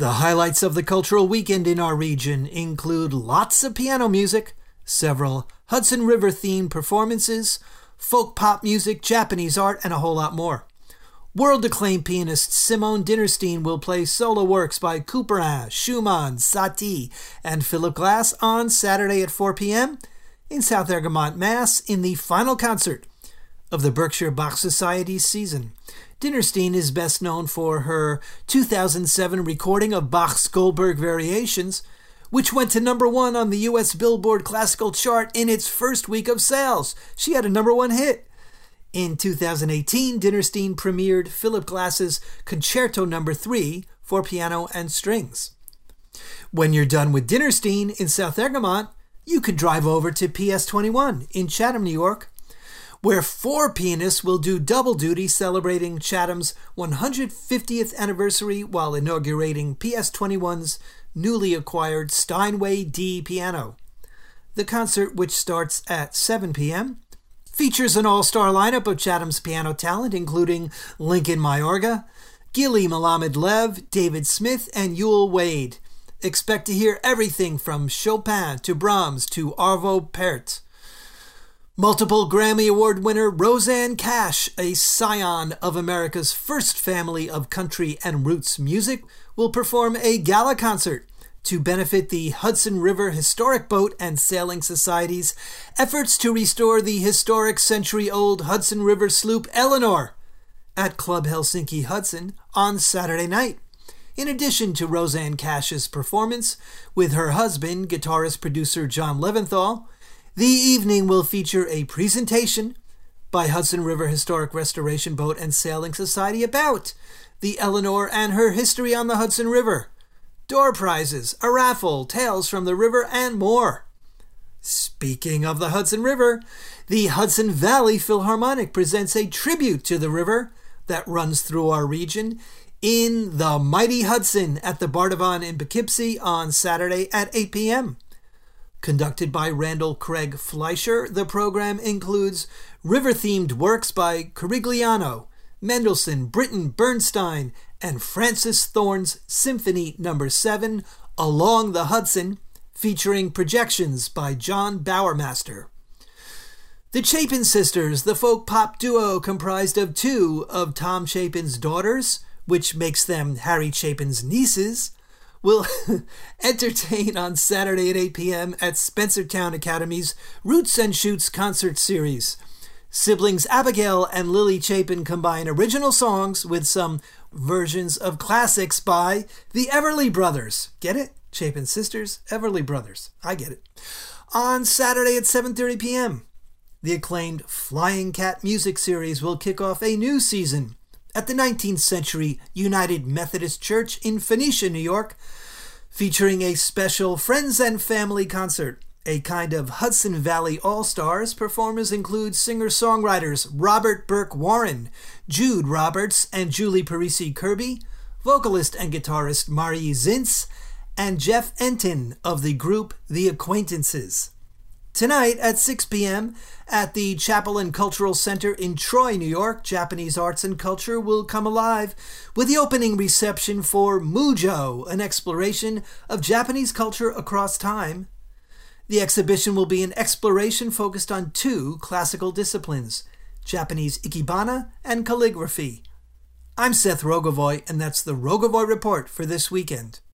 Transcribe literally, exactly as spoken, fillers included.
The highlights of the cultural weekend in our region include lots of piano music, several Hudson River-themed performances, folk pop music, Japanese art, and a whole lot more. World-acclaimed pianist Simone Dinnerstein will play solo works by Couperin, Schumann, Satie, and Philip Glass on Saturday at four p.m. in South Argamont, Mass, in the final concert of the Berkshire Bach Society's season. Dinnerstein is best known for her two thousand seven recording of Bach's Goldberg Variations, which went to number one on the U S Billboard Classical Chart in its first week of sales. She had a number one hit. In two thousand eighteen, Dinnerstein premiered Philip Glass's Concerto Number three for piano and strings. When you're done with Dinnerstein in South Argamont, you could drive over to P S twenty-one in Chatham, New York, where four pianists will do double duty celebrating Chatham's one hundred fiftieth anniversary while inaugurating P S twenty-one's newly acquired Steinway D piano. The concert, which starts at seven p.m., features an all-star lineup of Chatham's piano talent, including Lincoln Mayorga, Gili Malamed Lev, David Smith, and Yul Wade. Expect to hear everything from Chopin to Brahms to Arvo Pärt. Multiple Grammy Award winner Rosanne Cash, a scion of America's first family of country and roots music, will perform a gala concert to benefit the Hudson River Historic Boat and Sailing Society's efforts to restore the historic century-old Hudson River sloop Eleanor at Club Helsinki Hudson on Saturday night. In addition to Rosanne Cash's performance with her husband, guitarist-producer John Leventhal, the evening will feature a presentation by Hudson River Historic Restoration Boat and Sailing Society about the Eleanor and her history on the Hudson River, door prizes, a raffle, tales from the river, and more. Speaking of the Hudson River, the Hudson Valley Philharmonic presents a tribute to the river that runs through our region in the Mighty Hudson at the Bardavon in Poughkeepsie on Saturday at eight p.m. Conducted by Randall Craig Fleischer, the program includes river-themed works by Corigliano, Mendelssohn, Britten, Bernstein, and Francis Thorn's Symphony Number seven, Along the Hudson, featuring projections by John Bowermaster. The Chapin Sisters, the folk pop duo comprised of two of Tom Chapin's daughters, which makes them Harry Chapin's nieces, will entertain on Saturday at eight p.m. at Spencertown Academy's Roots and Shoots concert series. Siblings Abigail and Lily Chapin combine original songs with some versions of classics by the Everly Brothers. Get it? Chapin Sisters, Everly Brothers. I get it. On Saturday at seven thirty p.m., the acclaimed Flying Cat music series will kick off a new season at the nineteenth Century United Methodist Church in Phoenicia, New York, featuring a special Friends and Family concert, a kind of Hudson Valley All-Stars. Performers include singer-songwriters Robert Burke Warren, Jude Roberts, and Julie Parisi Kirby, vocalist and guitarist Marie Zintz, and Jeff Enton of the group The Acquaintances. Tonight at six p.m. at the Chapel and Cultural Center in Troy, New York, Japanese arts and culture will come alive with the opening reception for Mujo, an exploration of Japanese culture across time. The exhibition will be an exploration focused on two classical disciplines, Japanese ikebana and calligraphy. I'm Seth Rogovoy, and that's the Rogovoy Report for this weekend.